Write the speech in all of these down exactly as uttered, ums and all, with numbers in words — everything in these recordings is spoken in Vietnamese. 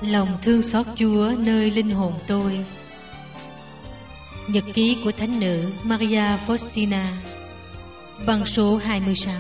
Lòng thương xót Chúa nơi linh hồn tôi. Nhật ký của Thánh nữ Maria Faustina, băng số hai mươi sáu.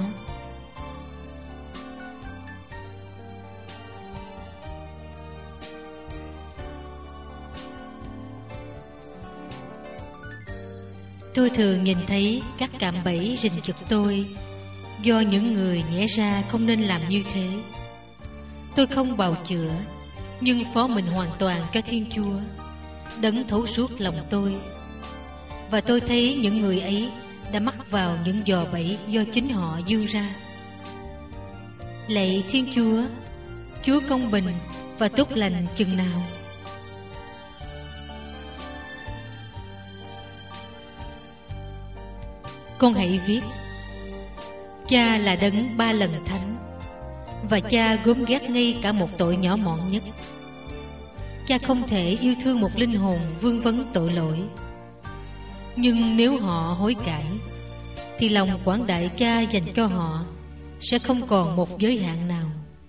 Tôi thường nhìn thấy các cạm bẫy rình rập tôi do những người nhẽ ra không nên làm như thế. Tôi không bào chữa, nhưng phó mình hoàn toàn cho Thiên Chúa, đấng thấu suốt lòng tôi. Và tôi thấy những người ấy đã mắc vào những giò bẫy do chính họ dương ra. Lạy Thiên Chúa, Chúa công bình và tốt lành chừng nào. Con hãy viết: Cha là đấng ba lần thánh, và Cha gớm ghét ngay cả một tội nhỏ mọn nhất. Cha không thể yêu thương một linh hồn vương vấn tội lỗi. Nhưng nếu họ hối cải, thì lòng quảng đại Cha dành cho họ sẽ không còn một giới hạn nào.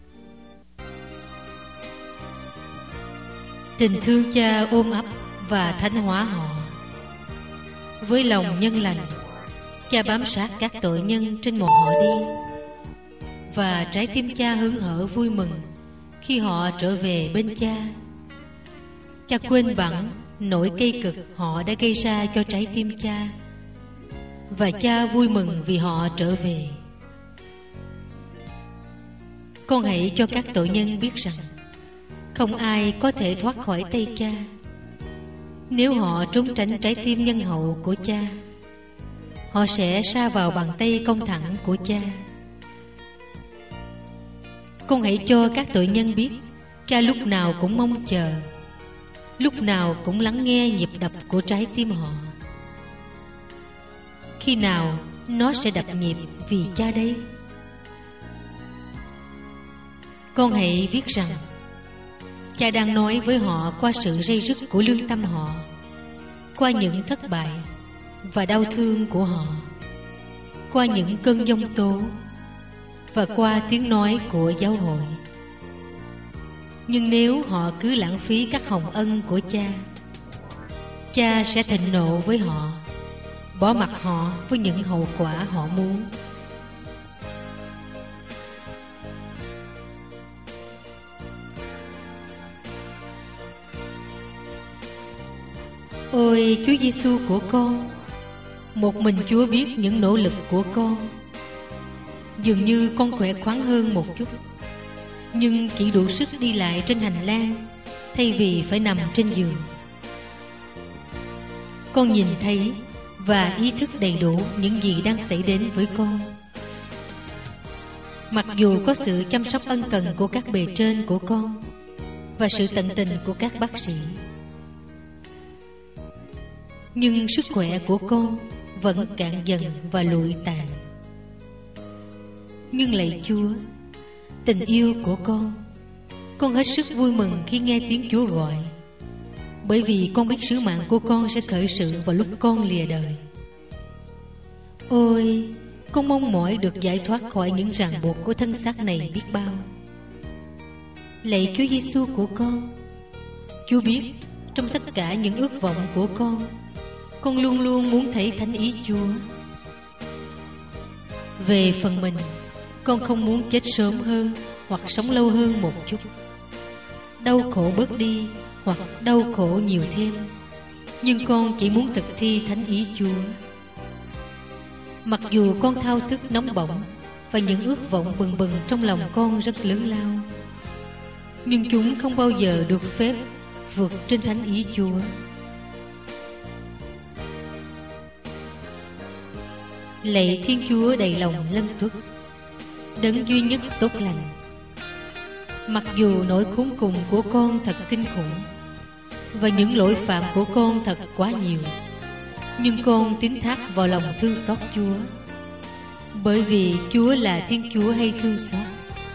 Tình thương Cha ôm ấp và thánh hóa họ. Với lòng nhân lành, Cha bám sát các tội nhân trên một họ đi, và trái tim Cha hớn hở vui mừng khi họ trở về bên Cha. Cha quên bẵng nỗi cây cực họ đã gây ra cho trái tim Cha, và Cha vui mừng vì họ trở về. Con hãy cho các tội nhân biết rằng không ai có thể thoát khỏi tay Cha. Nếu họ trốn tránh trái tim nhân hậu của Cha, họ sẽ sa vào bàn tay công thẳng của Cha. Con hãy cho các tội nhân biết Cha lúc nào cũng mong chờ, lúc nào cũng lắng nghe nhịp đập của trái tim họ. Khi nào nó sẽ đập nhịp vì Cha đây? Con hãy viết rằng Cha đang nói với họ qua sự ray rứt của lương tâm họ, qua những thất bại và đau thương của họ, qua những cơn giông tố và qua tiếng nói của giáo hội. Nhưng nếu họ cứ lãng phí các hồng ân của Cha, Cha sẽ thịnh nộ với họ, bỏ mặc họ với những hậu quả họ muốn. Ôi Chúa Giêsu của con, một mình Chúa biết những nỗ lực của con. Dường như con khỏe khoắn hơn một chút, nhưng chỉ đủ sức đi lại trên hành lang thay vì phải nằm trên giường. Con nhìn thấy và ý thức đầy đủ những gì đang xảy đến với con. Mặc dù có sự chăm sóc ân cần của các bề trên của con và sự tận tình của các bác sĩ, nhưng sức khỏe của con vẫn cạn dần và lụi tàn. Nhưng lạy Chúa, tình yêu của con, con hết sức vui mừng khi nghe tiếng Chúa gọi, bởi vì con biết sứ mạng của con sẽ khởi sự vào lúc con lìa đời. Ôi, con mong mỏi được giải thoát khỏi những ràng buộc của thân xác này biết bao. Lạy Chúa Giêsu của con, Chúa biết trong tất cả những ước vọng của con, con luôn luôn muốn thấy thánh ý Chúa. Về phần mình, con không muốn chết sớm hơn hoặc sống lâu hơn một chút, đau khổ bớt đi hoặc đau khổ nhiều thêm, nhưng con chỉ muốn thực thi thánh ý Chúa. Mặc dù con thao thức nóng bỏng và những ước vọng bừng bừng trong lòng con rất lớn lao, nhưng chúng không bao giờ được phép vượt trên thánh ý Chúa. Lạy Thiên Chúa đầy lòng lân tuất, đấng duy nhất tốt lành, mặc dù nỗi khốn cùng của con thật kinh khủng và những lỗi phạm của con thật quá nhiều, nhưng con tín thác vào lòng thương xót Chúa, bởi vì Chúa là Thiên Chúa hay thương xót.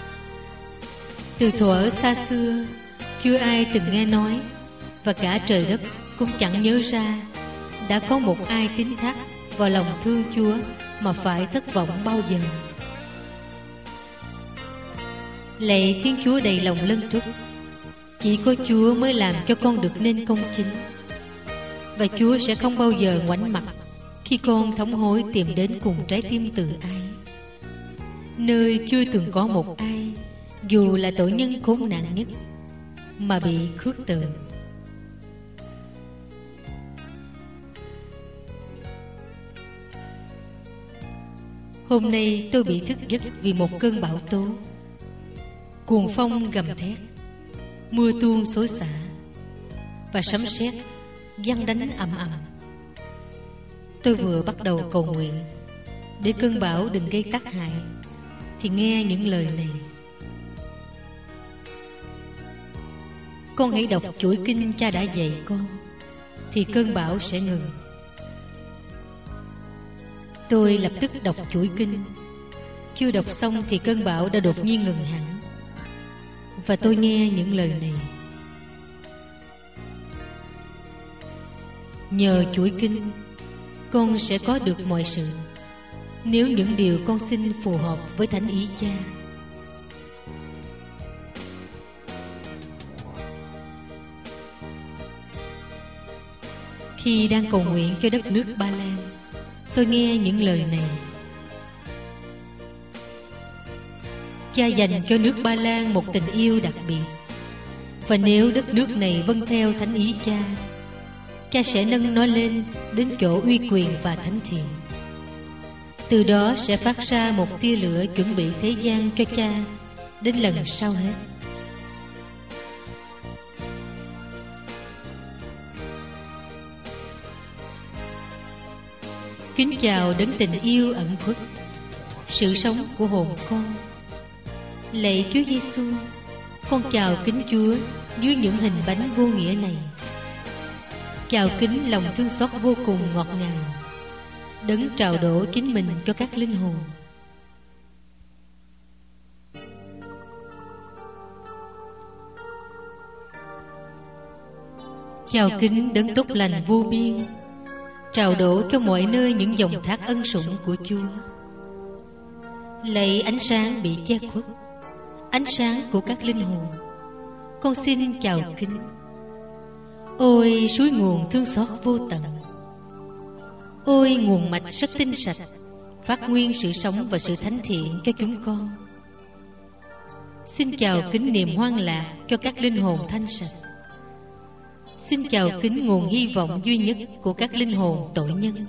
Từ thuở xa xưa, chưa ai từng nghe nói, và cả trời đất cũng chẳng nhớ ra đã có một ai tín thác vào lòng thương Chúa mà phải thất vọng bao giờ. Lạy Thiên Chúa đầy lòng lân tuất, Chỉ có Chúa mới làm cho con được nên công chính, và Chúa sẽ không bao giờ ngoảnh mặt khi con thống hối tìm đến cùng trái tim từ ai, nơi chưa từng có một ai, dù là tội nhân khốn nạn nhất, mà bị khước từ. Hôm nay tôi bị thức giấc vì một cơn bão tố. Cuồng phong gầm thét, mưa tuôn xối xả, và sấm sét giăng đánh ầm ầm. Tôi vừa bắt đầu cầu nguyện để cơn bão đừng gây tác hại, thì nghe những lời này: con hãy đọc chuỗi kinh cha đã dạy con, thì cơn bão sẽ ngừng. Tôi lập tức đọc chuỗi kinh. Chưa đọc xong thì cơn bão đã đột nhiên ngừng hẳn, và tôi nghe những lời này: nhờ chuỗi kinh, con sẽ có được mọi sự, nếu những điều con xin phù hợp với thánh ý cha. Khi đang cầu nguyện cho đất nước Ba Lan, tôi nghe những lời này: cha dành cho nước Ba Lan một tình yêu đặc biệt, và nếu đất nước này vâng theo thánh ý cha, cha sẽ nâng nó lên đến chỗ uy quyền và thánh thiện. Từ đó sẽ phát ra một tia lửa chuẩn bị thế gian cho cha đến lần sau hết. Kính chào đấng tình yêu ẩn khuất, sự sống của hồn con. Lạy Chúa Giêsu, con chào kính Chúa dưới những hình bánh vô nghĩa này. Chào kính lòng thương xót vô cùng ngọt ngào, đấng trao đổ chính mình cho các linh hồn. Chào kính đấng tốt lành vô biên, trao đổ cho mọi nơi những dòng thác ân sủng của Chúa. Lạy ánh sáng bị che khuất, ánh sáng của các linh hồn, con xin chào kính. Ôi suối nguồn thương xót vô tận, ôi nguồn mạch rất tinh sạch, phát nguyên sự sống và sự thánh thiện cho chúng con. Xin chào kính niềm hoan lạc cho các linh hồn thanh sạch. Xin chào kính nguồn hy vọng duy nhất của các linh hồn tội nhân.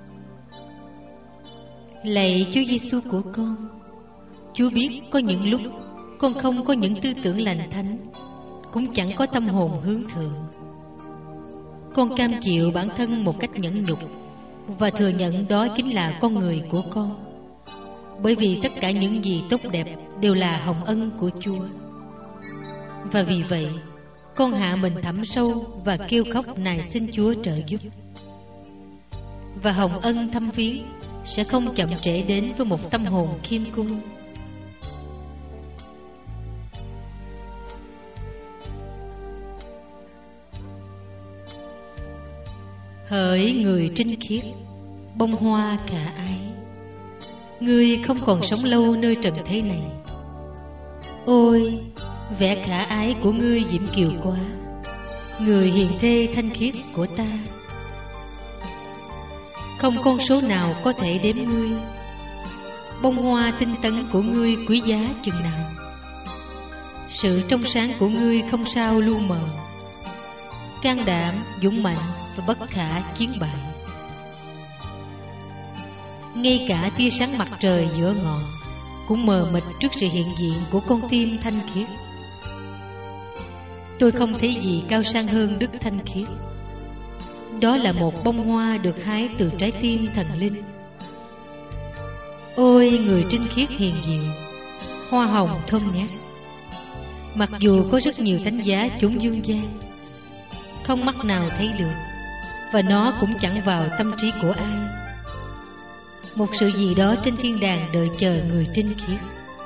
Lạy Chúa Giêsu của con, Chúa biết có những lúc con không có những tư tưởng lành thánh, cũng chẳng có tâm hồn hướng thượng. Con cam chịu bản thân một cách nhẫn nhục, và thừa nhận đó chính là con người của con, bởi vì tất cả những gì tốt đẹp đều là hồng ân của Chúa. Và vì vậy, con hạ mình thẳm sâu và kêu khóc nài xin Chúa trợ giúp. Và hồng ân thâm viếng sẽ không chậm trễ đến với một tâm hồn khiêm cung. Hỡi người trinh khiết, bông hoa khả ái, ngươi không còn sống lâu nơi trần thế này. Ôi, vẻ khả ái của ngươi diễm kiều quá, người hiền thê thanh khiết của ta. Không con số nào có thể đếm ngươi. Bông hoa tinh tấn của ngươi quý giá chừng nào. Sự trong sáng của ngươi không sao lu mờ, can đảm, dũng mạnh và bất khả chiến bại. Ngay cả tia sáng mặt trời giữa ngọ cũng mờ mịt trước sự hiện diện của con tim thanh khiết. Tôi không thấy gì cao sang hơn đức thanh khiết. Đó là một bông hoa được hái từ trái tim thần linh. Ôi người trinh khiết hiền diệu, hoa hồng thơm ngát. Mặc dù có rất nhiều thánh giá chốn dương gian, không mắt nào thấy được, và nó cũng chẳng vào tâm trí của ai. Một sự gì đó trên thiên đàng đợi chờ người trinh khiết.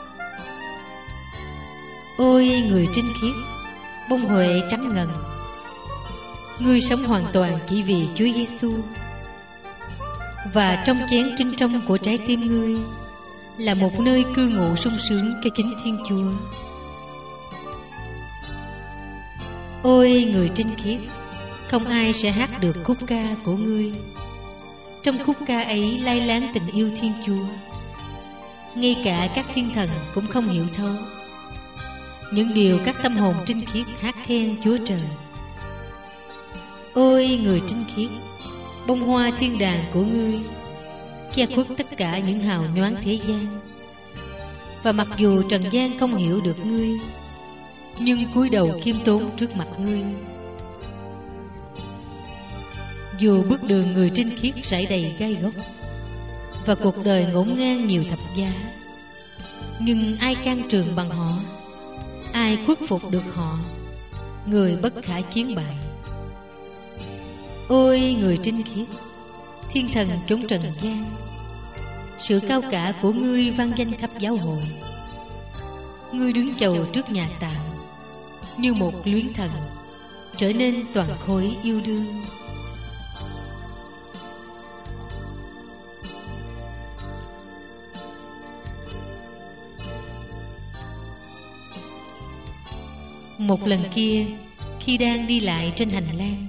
Ôi người trinh khiết, bông huệ trắng ngần, ngươi sống hoàn toàn chỉ vì Chúa Giêsu. Và trong chén trinh trong của trái tim ngươi là một nơi cư ngụ sung sướng cho chính Thiên Chúa. Ôi người trinh khiết, không ai sẽ hát được khúc ca của ngươi. Trong khúc ca ấy lai láng tình yêu Thiên Chúa, ngay cả các thiên thần cũng không hiểu thấu những điều các tâm hồn trinh khiết hát khen Chúa Trời. Ôi người trinh khiết, bông hoa thiên đàng của ngươi che khuất tất cả những hào nhoáng thế gian. Và mặc dù trần gian không hiểu được ngươi, nhưng cúi đầu khiêm tốn trước mặt ngươi. Dù bước đường người trinh khiết rải đầy gai góc, và cuộc đời ngổn ngang nhiều thập giá, nhưng ai can trường bằng họ, ai khuất phục được họ, người bất khả chiến bại. Ôi người trinh khiết, thiên thần chốn trần gian, sự cao cả của ngươi vang danh khắp giáo hội. Ngươi đứng chầu trước nhà tạm như một luyến thần, trở nên toàn khối yêu đương. Một lần kia, khi đang đi lại trên hành lang,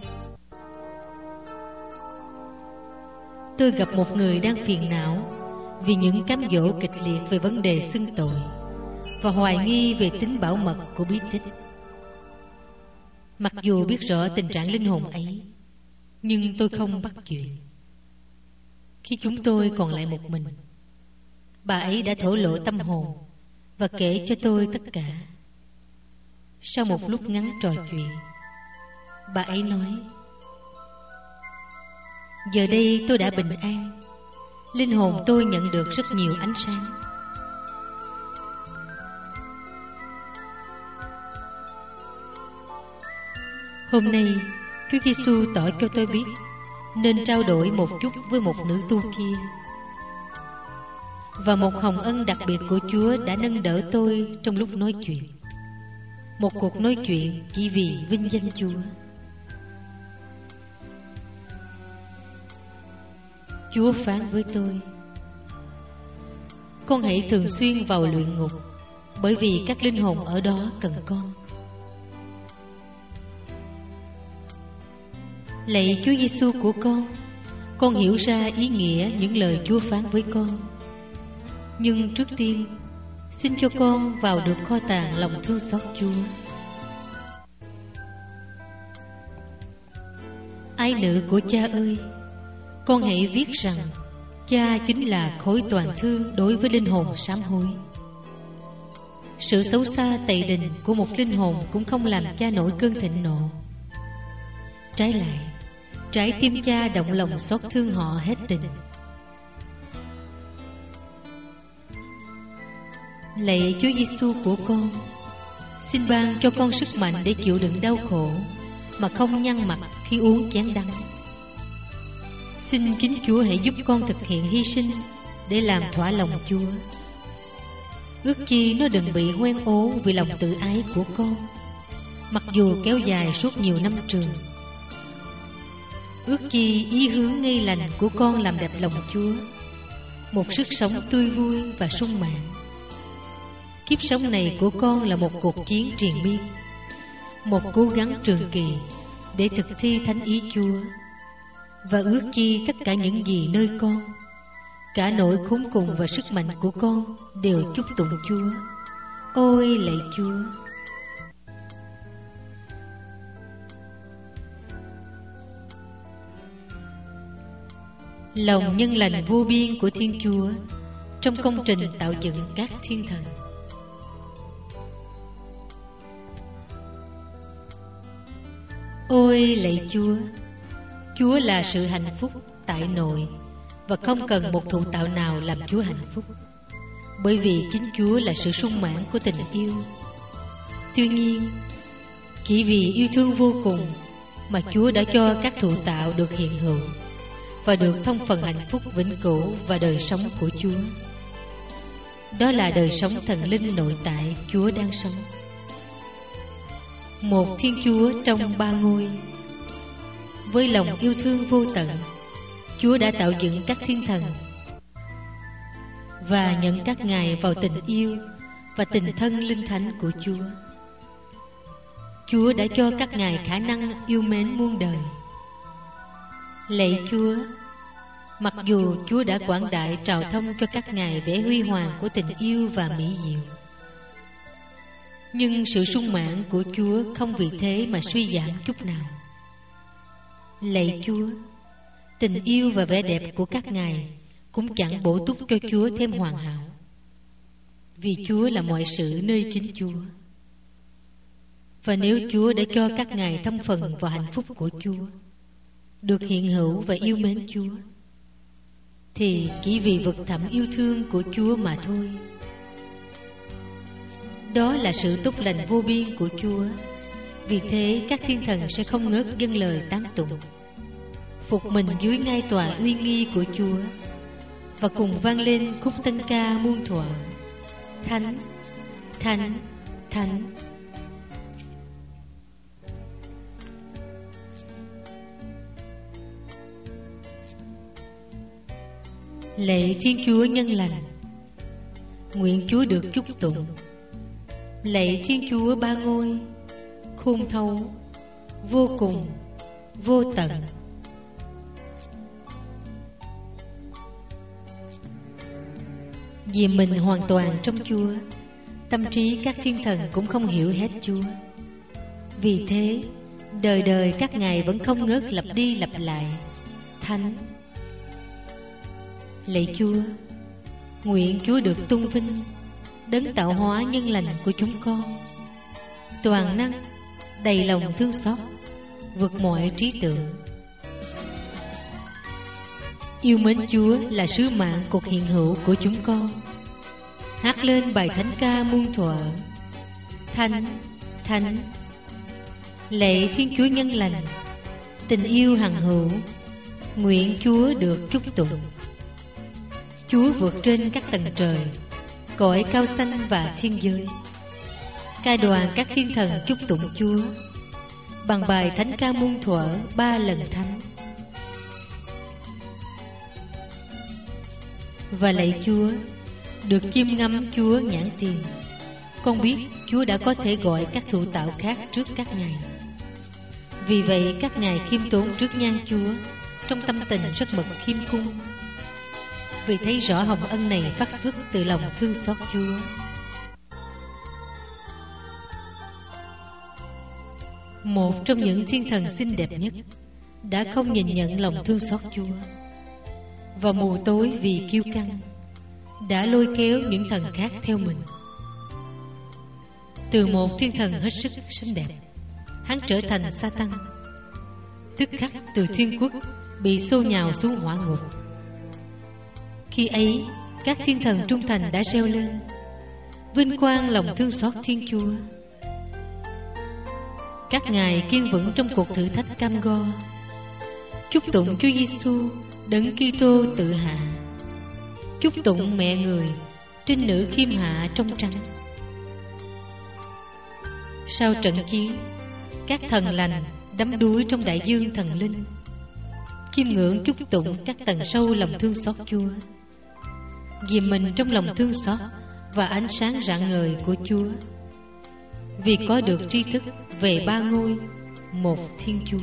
tôi gặp một người đang phiền não vì những cám dỗ kịch liệt về vấn đề xưng tội và hoài nghi về tính bảo mật của bí tích. Mặc dù biết rõ tình trạng linh hồn ấy, nhưng tôi không bắt chuyện. Khi chúng tôi còn lại một mình, bà ấy đã thổ lộ tâm hồn và kể cho tôi tất cả. Sau một lúc ngắn trò chuyện, bà ấy nói: giờ đây tôi đã bình an, linh hồn tôi nhận được rất nhiều ánh sáng. Hôm nay, Chúa Giêsu tỏ cho tôi biết nên trao đổi một chút với một nữ tu kia. Và một hồng ân đặc biệt của Chúa đã nâng đỡ tôi trong lúc nói chuyện. Một cuộc nói chuyện chỉ vì vinh danh Chúa. Chúa phán với tôi: con hãy thường xuyên vào luyện ngục, bởi vì các linh hồn ở đó cần con. Lạy Chúa Giêsu của con, con hiểu ra ý nghĩa những lời Chúa phán với con. Nhưng trước tiên, xin cho con vào được kho tàng lòng thương xót Chúa. Ái nữ của Cha ơi, con hãy viết rằng Cha chính là khối toàn thương đối với linh hồn sám hối. Sự xấu xa tày đình của một linh hồn cũng không làm Cha nổi cơn thịnh nộ. Trái lại, trái tim Cha động lòng xót thương họ hết tình. Lạy Chúa Giêsu của con, xin ban cho con sức mạnh để chịu đựng đau khổ mà không nhăn mặt khi uống chén đắng. Xin chính Chúa hãy giúp con thực hiện hy sinh để làm thỏa lòng Chúa. Ước chi nó đừng bị hoen ố vì lòng tự ái của con, mặc dù kéo dài suốt nhiều năm trường. Ước chi ý hướng ngay lành của con làm đẹp lòng Chúa, một sức sống tươi vui và sung mãn. Kiếp sống này của con là một cuộc chiến triền miên, một cố gắng trường kỳ để thực thi thánh ý Chúa. Và ước chi tất cả những gì nơi con, cả nỗi khốn cùng và sức mạnh của con đều chúc tụng Chúa. Ôi lạy Chúa! Lòng nhân lành vô biên của Thiên Chúa trong công trình tạo dựng các thiên thần. Ôi lạy Chúa! Chúa là sự hạnh phúc tại nội, và không cần một thụ tạo nào làm Chúa hạnh phúc, bởi vì chính Chúa là sự sung mãn của tình yêu. Tuy nhiên, chỉ vì yêu thương vô cùng mà Chúa đã cho các thụ tạo được hiện hữu và được thông phần hạnh phúc vĩnh cửu và đời sống của Chúa. Đó là đời sống thần linh nội tại Chúa đang sống. Một Thiên Chúa trong ba ngôi. Với lòng yêu thương vô tận, Chúa đã tạo dựng các thiên thần và nhận các ngài vào tình yêu và tình thân linh thánh của Chúa. Chúa đã cho các ngài khả năng yêu mến muôn đời. Lạy Chúa, mặc dù Chúa đã quảng đại trào thông cho các ngài vẻ huy hoàng của tình yêu và mỹ diệu, nhưng sự sung mãn của Chúa không vì thế mà suy giảm chút nào. Lạy Chúa, tình yêu và vẻ đẹp của các ngài cũng chẳng bổ túc cho Chúa thêm hoàn hảo, vì Chúa là mọi sự nơi chính Chúa. Và nếu Chúa đã cho các ngài thâm phần vào hạnh phúc của Chúa, được hiện hữu và yêu mến Chúa, thì chỉ vì vực thẳm yêu thương của Chúa mà thôi. Đó là sự tốt lành vô biên của Chúa. Vì thế các thiên thần sẽ không ngớt dâng lời tán tụng, phục mình dưới ngai tòa uy nghi của Chúa, và cùng vang lên khúc tân ca muôn thuở: Thánh, Thánh, Thánh. Lạy Thiên Chúa nhân lành, nguyện Chúa được chúc tụng. Lạy Thiên Chúa ba ngôi, khôn thấu, vô cùng, vô tận. Vì mình hoàn toàn trong Chúa, tâm trí các thiên thần cũng không hiểu hết Chúa. Vì thế, đời đời các ngài vẫn không ngớt lặp đi lặp lại: Thánh. Lạy Chúa, nguyện Chúa được tôn vinh, đấng tạo hóa nhân lành của chúng con, toàn năng, đầy lòng thương xót, vượt mọi trí tưởng. Yêu mến Chúa là sứ mạng cuộc hiện hữu của chúng con. Hát lên bài thánh ca muôn thuở: Thánh, Thánh. Lạy Thiên Chúa nhân lành, tình yêu hằng hữu, nguyện Chúa được chúc tụng. Chúa vượt trên các tầng trời, cõi cao xanh và thiên giới. Cai đoàn các thiên thần chúc tụng Chúa bằng bài thánh ca muôn thuở ba lần thánh. Và lạy Chúa, được chiêm ngắm Chúa nhãn tiền, con biết Chúa đã có thể gọi các thụ tạo khác trước các ngài. Vì vậy các ngài khiêm tốn trước nhan Chúa, trong tâm tình rất mực khiêm cung, vì thấy rõ hồng ân này phát xuất từ lòng thương xót Chúa. Một trong những thiên thần xinh đẹp nhất đã không nhìn nhận lòng thương xót Chúa, và mù tối vì kiêu căng đã lôi kéo những thần khác theo mình. Từ một thiên thần hết sức xinh đẹp, hắn trở thành Sa-tan, tức khắc từ thiên quốc bị xô nhào xuống hỏa ngục. Khi ấy các thiên thần trung thành đã reo lên: Vinh quang lòng thương xót Thiên Chúa. Các ngài kiên vững trong cuộc thử thách cam go, chúc tụng Chúa Giêsu đấng Kitô tự hạ, chúc tụng mẹ người trinh nữ khiêm hạ trong trắng. Sau trận chiến, các thần lành đắm đuối trong đại dương thần linh, chiêm ngưỡng chúc tụng các tầng sâu lòng thương xót Chúa, vì mình trong lòng thương xót và ánh sáng rạng ngời của Chúa, vì có được tri thức về ba ngôi, một Thiên Chúa.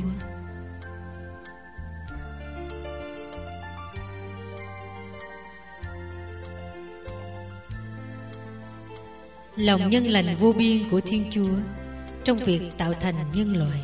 Lòng nhân lành vô biên của Thiên Chúa trong việc tạo thành nhân loại.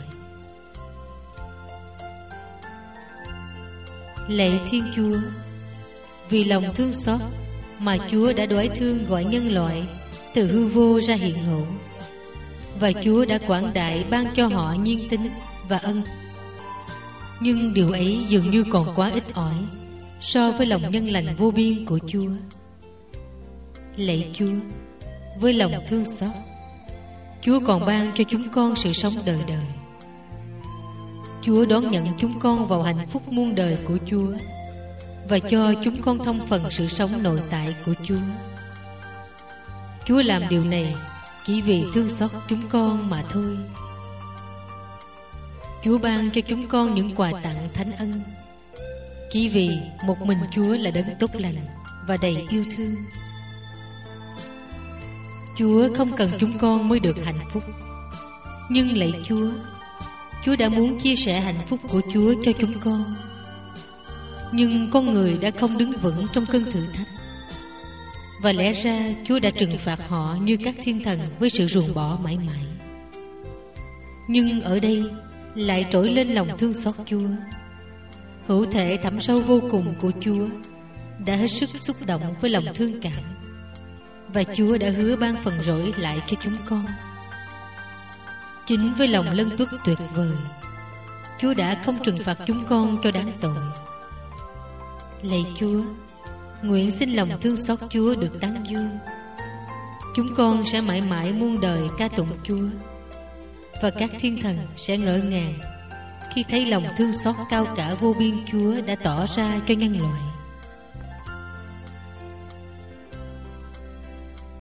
Lạy Thiên Chúa, vì lòng thương xót mà Chúa đã đoái thương gọi nhân loại từ hư vô ra hiện hữu, và Chúa đã quảng đại ban cho họ nhiên tính và ân. Nhưng điều ấy dường như còn quá ít ỏi so với lòng nhân lành vô biên của Chúa. Lạy Chúa, với lòng thương xót, Chúa còn ban cho chúng con sự sống đời đời. Chúa đón nhận chúng con vào hạnh phúc muôn đời của Chúa, và cho chúng con thông phần sự sống nội tại của Chúa. Chúa làm điều này chỉ vì thương xót chúng con mà thôi. Chúa ban cho chúng con những quà tặng thánh ân, chỉ vì một mình Chúa là đấng tốt lành và đầy yêu thương. Chúa không cần chúng con mới được hạnh phúc, Nhưng lạy Chúa, Chúa đã muốn chia sẻ hạnh phúc của Chúa cho chúng con. Nhưng con người đã không đứng vững trong cơn thử thách, và lẽ ra Chúa đã trừng phạt họ như các thiên thần với sự ruồng bỏ mãi mãi. Nhưng ở đây lại trỗi lên lòng thương xót Chúa. Hữu thể thẳm sâu vô cùng của Chúa đã hết sức xúc động với lòng thương cảm, và Chúa đã hứa ban phần rỗi lại cho chúng con. Chính với lòng lân tuất tuyệt vời, Chúa đã không trừng phạt chúng con cho đáng tội. Lạy Chúa, nguyện xin lòng thương xót Chúa được tán dương. Chúng con sẽ mãi mãi muôn đời ca tụng Chúa, và các thiên thần sẽ ngỡ ngàng khi thấy lòng thương xót cao cả vô biên Chúa đã tỏ ra cho nhân loại.